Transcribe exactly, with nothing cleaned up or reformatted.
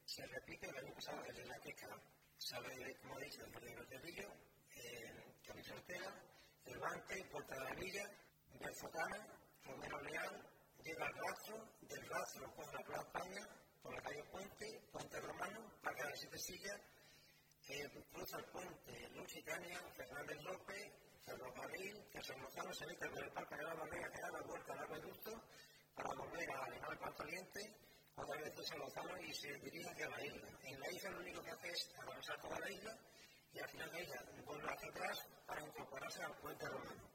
se repite el año pasado desde la queca. Sale, como he dicho, del Jardín del Cerrillo, eh, Camino Ortega, Cervantes, Puerta de la Villa, Berzotana, Romero Leal, llega al rastro, del rastro coge la Plaza España, por la calle Puente, Puente Romano, Parque de las Siete Sillas, eh, cruza el puente Lusitania, Fernández López, Ferrocarril, que San Lozano se mete por el Parque de la Barrera, que da la vuelta al acueducto para volver a Arenal Caliente, otra vez de San Lozano y se dirige hacia la isla. En la isla lo único que hace es atravesar toda la isla y al final de ella vuelve hacia atrás para incorporarse al puente romano.